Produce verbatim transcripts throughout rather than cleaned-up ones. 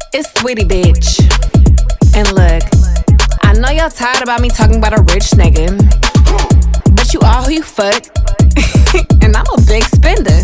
It's Sweetie, bitch. And look, I know y'all tired about me talking about a rich nigga, but you all who you fuck, and I'm a big spender.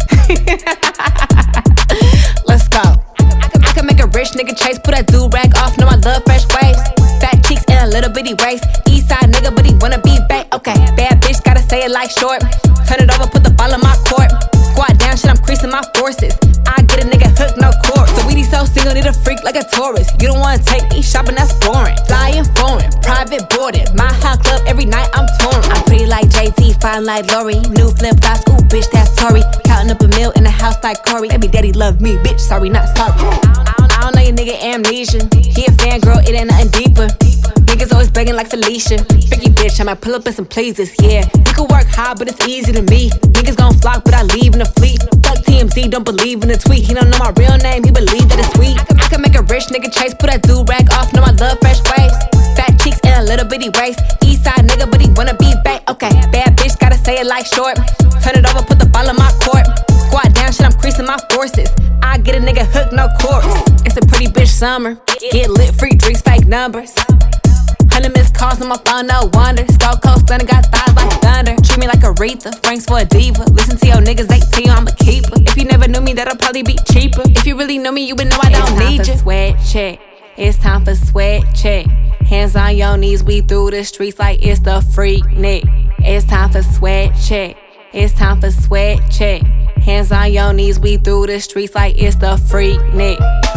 Let's go. I can, I can make a rich nigga chase, put that do-rag off, know I love fresh waves. Fat cheeks and a little bitty waist. Eastside nigga, but he wanna be back. Okay, bad bitch, gotta say it like short. Turn it over, put the ball in my court. Squat down, shit, I'm creasing my forces. I get a nigga hooked, no court. So we so single, need a freak like a tourist. You don't wanna take me shopping, that's boring. Flying foreign, private boarded. My hot club, every night I'm touring. I'm pretty like Jay-Z, fine like Lori. New flip flops, ooh, bitch, that's Tory. Counting up a meal in the house like Corey. Baby daddy love me, bitch, sorry, not sorry. I don't, I don't know your nigga amnesia. He a fan, girl, it ain't nothing deeper. Niggas always begging like Felicia. Freaky bitch, I might pull up in some pleases, yeah. You can work hard, but it's easy to me. Niggas gon' flock, but I leave in the fleet. Fuck T M Z, don't believe in the tweet. He don't know my real name, he believe that it's sweet. I can, I can make a rich nigga chase, put that do-rag off, know I love fresh waves. Fat cheeks and a little bitty waist. Eastside nigga, but he wanna be back. Okay, bad bitch, gotta say it like short. Turn it over, put the ball in my court. Squat down, shit, I'm creasing my forces. I get a nigga hooked, no course. It's a pretty bitch summer. Get lit, free drinks, fake numbers. Hundred missed calls on my phone, no wonder. Stone Cold Stunner got thighs like thunder. Treat me like Aretha, Frank's for a diva. Listen to your niggas, they tell you I'm a keeper. If you never knew me, that'll probably be cheaper. If you really know me, you would know I don't need you. It's time for sweat check. It's time for sweat check. Hands on your knees, we through the streets like it's the Freaknik. It's time for sweat check. It's time for sweat check. Hands on your knees, we through the streets like it's the Freaknik.